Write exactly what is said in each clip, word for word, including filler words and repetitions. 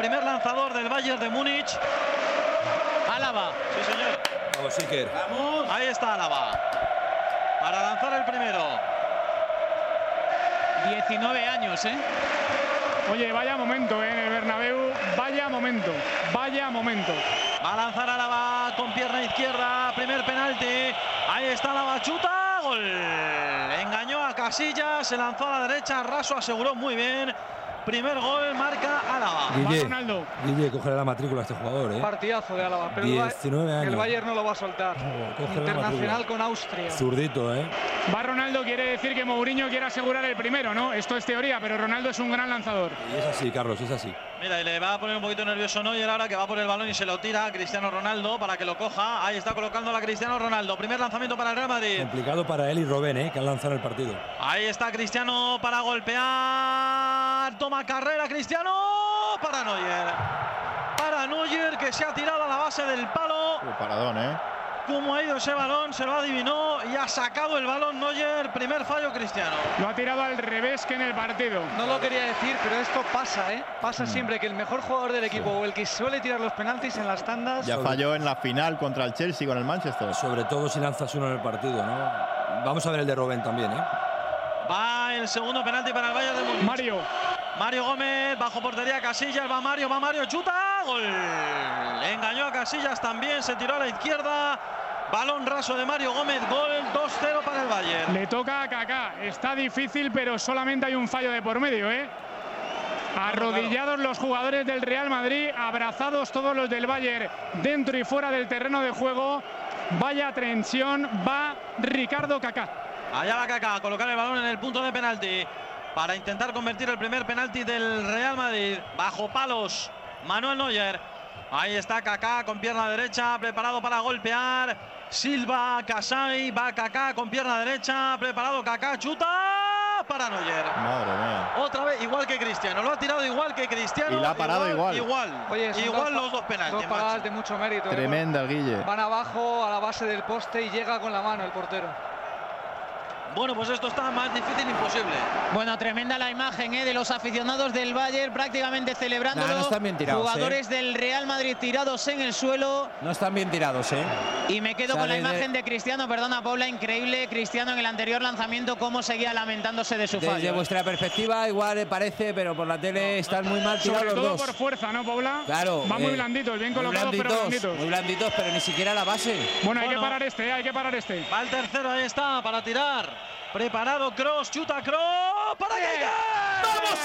primer lanzador del Bayern de Múnich. Álava. Sí, señor. Vamos, Iker. Vamos. Ahí está Álava. Para lanzar el primero. diecinueve años, ¿eh? Oye, vaya momento, ¿eh? En el Bernabéu. Vaya momento. Vaya momento. Va a lanzar Álava con pierna izquierda. Primer penalti. Ahí está Álava. Chuta. Gol. Engañó a Casillas. Se lanzó a la derecha. Raso aseguró muy bien. Primer gol, marca Álava. Guille, Ronaldo. Guille, cógele la matrícula a este jugador, ¿eh? Partidazo de Álava. Pero diecinueve años. El Bayern no lo va a soltar. Oh, Internacional con Austria. Zurdito, ¿eh? Va Ronaldo, quiere decir que Mourinho quiere asegurar el primero, ¿no? Esto es teoría, pero Ronaldo es un gran lanzador. Y es así, Carlos, es así. Mira, y le va a poner un poquito nervioso Neuer ahora, que va por el balón y se lo tira a Cristiano Ronaldo para que lo coja. Ahí está colocando a Cristiano Ronaldo. Primer lanzamiento para el Real Madrid. Complicado para él y Robben, ¿eh? Que han lanzado el partido. Ahí está Cristiano para golpear. Toma carrera Cristiano. Para Neuer. Para Neuer, que se ha tirado a la base del palo. Uh, paradón, ¿eh? Cómo ha ido ese balón, se lo adivinó y ha sacado el balón Neuer. Primer fallo Cristiano. Lo ha tirado al revés que en el partido. No lo quería decir, pero esto pasa, ¿eh? Pasa mm. siempre que el mejor jugador del equipo o el que suele tirar los penaltis en las tandas. Ya falló en la final contra el Chelsea con el Manchester. Sobre todo si lanzas uno en el partido, ¿no? Vamos a ver el de Robben también, ¿eh? Va el segundo penalti para el Bayern de Múnich. Mario. Mario Gómez, bajo portería Casillas, va Mario, va Mario, chuta, gol. Engañó a Casillas también, se tiró a la izquierda. Balón raso de Mario Gómez, gol, dos cero para el Bayern. Le toca a Kaká, está difícil, pero solamente hay un fallo de por medio, ¿eh? Arrodillados los jugadores del Real Madrid, abrazados todos los del Bayern, dentro y fuera del terreno de juego. Vaya tensión, va Ricardo Kaká. Allá va Kaká, colocar el balón en el punto de penalti para intentar convertir el primer penalti del Real Madrid. Bajo palos, Manuel Neuer. Ahí está Kaká con pierna derecha, preparado para golpear. Silva, Kasai, va Kaká con pierna derecha, preparado Kaká, chuta para Neuer. Madre mía. Otra vez, igual que Cristiano, lo ha tirado igual que Cristiano. Y la ha parado igual. Igual, igual, Oye, igual dos, los dos penaltis. Dos paradas de mucho mérito. Tremenda, ¿eh? Guille. Van abajo a la base del poste y llega con la mano el portero. Bueno, pues esto está más difícil imposible. Bueno, tremenda la imagen ¿eh? de los aficionados del Bayern prácticamente celebrándolo. Nah, no están bien tirados, Jugadores ¿eh? del Real Madrid tirados en el suelo. No están bien tirados, ¿eh? Y me quedo Sale con la imagen de... de Cristiano, perdona Paula, increíble. Cristiano en el anterior lanzamiento, cómo seguía lamentándose de su fallo. Desde vuestra perspectiva igual parece, pero por la tele están muy mal tirados Sobre los todo dos. por fuerza, ¿no, Paula? Claro. Va muy eh, blanditos, bien muy colocados, blanditos, pero blanditos. Muy blanditos, pero ni siquiera la base. Bueno, hay Bueno. que parar este, hay que parar este. Va el tercero, ahí está, para tirar. Preparado Kroos, chuta Kroos. ¡Para Iker! ¡Vamos,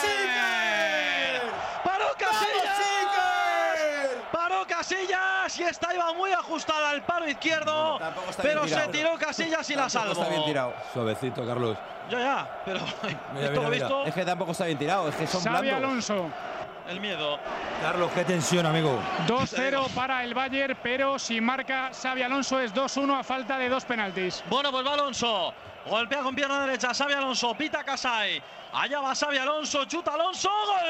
Iker! ¡Paró Casillas! ¡Vamos, Iker! ¡Paró Casillas! Y esta iba muy ajustada al palo izquierdo. No, tampoco está pero bien tirado. se tiró Casillas y la Tampoco salvó. está bien tirado. Suavecito, Carlos. Ya, ya, pero Mira, esto mira, lo visto. Es que tampoco está bien tirado, es que son Xavi blandos. Alonso. El miedo. Carlos, qué tensión, amigo. dos cero para el Bayern, pero si marca Xavi Alonso es dos uno a falta de dos penaltis. Bueno, pues va Alonso. Golpea con pierna derecha Xavi Alonso. Pita Kasai. Allá va Xavi Alonso. Chuta Alonso. ¡Gol!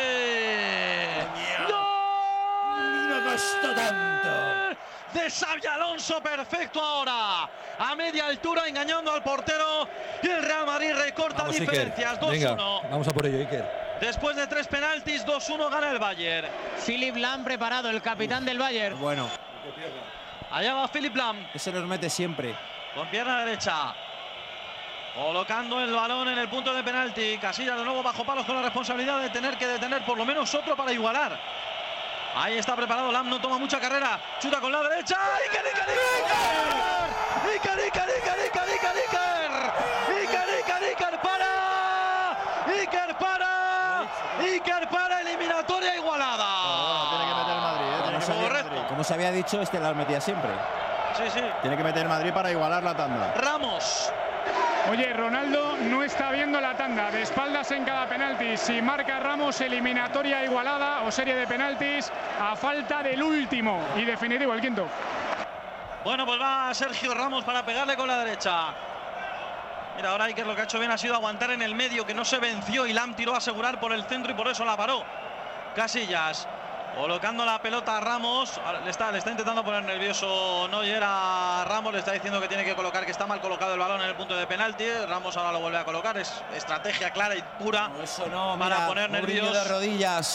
¡Gol! No costó tanto. De Xavi Alonso, perfecto ahora. A media altura, engañando al portero. Y el Real Madrid recorta Vamos, diferencias. Iker. dos Venga, uno. vamos a por ello, Iker. Después de tres penaltis, dos uno gana el Bayern. Philipp Lahm preparado, el capitán del Bayern. Bueno, Allá va Philipp Lahm. ese nos mete siempre. Con pierna derecha. Colocando el balón en el punto de penalti. Casillas de nuevo bajo palos con la responsabilidad de tener que detener por lo menos otro para igualar. Ahí está preparado Lahm, no toma mucha carrera. Chuta con la derecha. ¡Iker, Iker, Iker! ¡Iker, Iker, Iker, Iker, Iker, Iker! ¡Iker, Iker, Iker, para! ¡Iker, para! ¡Iker, para! Eliminatoria igualada. Bueno, tiene que meter el Madrid, ¿eh? Tiene que meter el Correcto. Madrid. Como se había dicho, este las metía siempre. Sí, sí. Tiene que meter el Madrid para igualar la tanda. Ramos. Oye, Ronaldo no está viendo la tanda, de espaldas en cada penalti. Si marca Ramos, eliminatoria igualada o serie de penaltis a falta del último y definitivo, el quinto. Bueno, pues va Sergio Ramos para pegarle con la derecha. Mira, ahora Iker lo que ha hecho bien ha sido aguantar en el medio, que no se venció, y Lahm tiró a asegurar por el centro y por eso la paró. Casillas. Colocando la pelota a Ramos. Le está, le está intentando poner nervioso Neuer a Ramos. Le está diciendo que tiene que colocar, que está mal colocado el balón en el punto de penalti. Ramos ahora lo vuelve a colocar. Es estrategia clara y pura No, eso no, para mira, poner Mourinho nervios. de rodillas.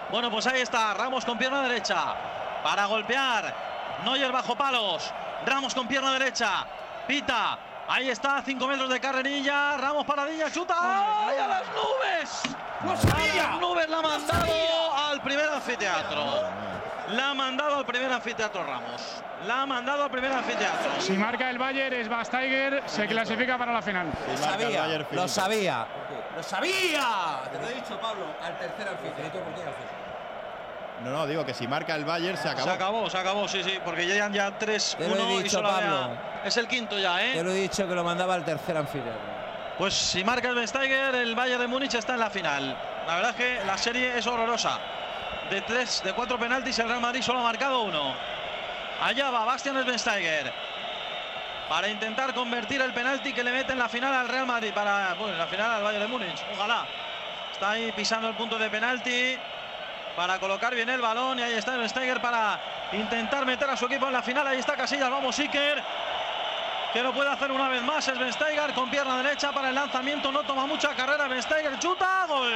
Bueno, pues ahí está, Ramos con pierna derecha para golpear. Neuer bajo palos. Ramos con pierna derecha. Pita. Ahí está, cinco metros de carrerilla. Ramos paradilla, chuta. ¡Ay, a las nubes! ¡No A sabía! las nubes la ha mandado al primer anfiteatro. La ha mandado al primer anfiteatro Ramos. La ha mandado al primer anfiteatro. Si marca el Bayern, Schweinsteiger se clasifica para la final. Si Lo marca el sabía, Bayern, lo finito. sabía. ¡Lo sabía! Te lo he dicho, Pablo, al tercer anfiteatro. No, no, digo que si marca el Bayern se acabó. Se acabó, se acabó, sí, sí, porque llegan ya tres Te lo he uno y dicho, solo Pablo. había- es el quinto ya, ¿eh? Te lo he dicho que lo mandaba al tercer anfiteatro. Pues si marca el Schweinsteiger, el Bayern de Múnich está en la final. La verdad es que la serie es horrorosa. De tres, de cuatro penaltis, el Real Madrid solo ha marcado uno. Allá va Bastian Schweinsteiger para intentar convertir el penalti que le mete en la final al Real Madrid, para, bueno, en la final al Bayern de Múnich. Ojalá. Está ahí pisando el punto de penalti para colocar bien el balón, y ahí está Schweinsteiger para intentar meter a su equipo en la final. Ahí está Casillas, vamos Iker, que lo puede hacer una vez más. Es Schweinsteiger con pierna derecha para el lanzamiento, no toma mucha carrera. Schweinsteiger chuta, gol.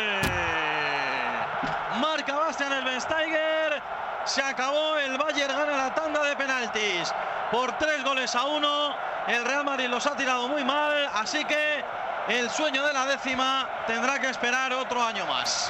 Marca Bastian Schweinsteiger. Se acabó, el Bayern gana la tanda de penaltis por tres goles a uno. El Real Madrid los ha tirado muy mal, así que el sueño de la décima tendrá que esperar otro año más.